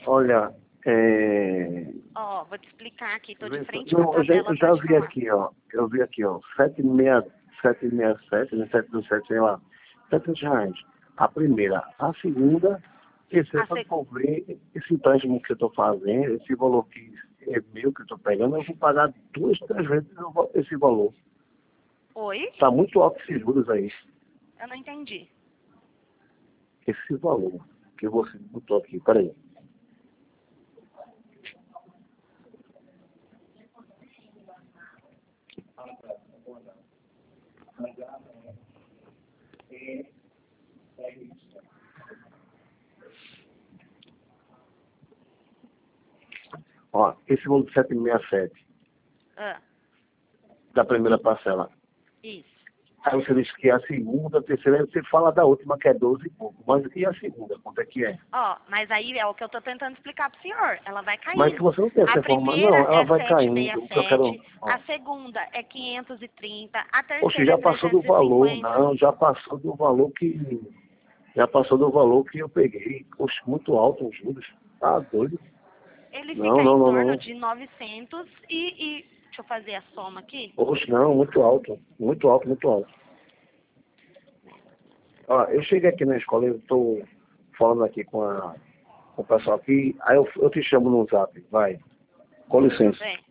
Olha, Ó, vou te explicar aqui, tô de frente não, pra tua tela, eu já pode vi falar. aqui, ó. Eu vi aqui, ó. 767, né? 727, sei lá. R$ 700. A primeira. A segunda, esse é A para se- cobrir esse empréstimo que eu estou fazendo, esse valor que é meu que eu estou pegando, eu vou pagar 2, 3 vezes esse valor. Oi? Está muito alto esses juros aí. Eu não entendi. Esse valor que você botou aqui, peraí. Ó, esse valor de 767 Ah, da primeira parcela. isso. Aí você diz que é a segunda, a terceira, aí você fala da última que é 12 e pouco. Mas e a segunda, quanto é que é? Ó, mas aí é o que eu tô tentando explicar pro senhor. Ela vai Mas que caindo. você não tem A essa informação. primeira Não, ela é vai caindo. O que eu quero. 767, Ó. a segunda é 530, a Poxa, terceira é já passou do valor. 350. Não, já passou do valor que. Já passou do valor que eu peguei. Poxa, muito alto os juros. Tá doido. Ele Não, fica em não, não, torno não. de 900 e deixa eu fazer a soma aqui. Poxa, não, muito alto. Muito alto, muito alto. Ó, eu cheguei aqui na escola, eu estou falando aqui com o pessoal aqui, aí eu te chamo no zap, vai. Com licença. Vem.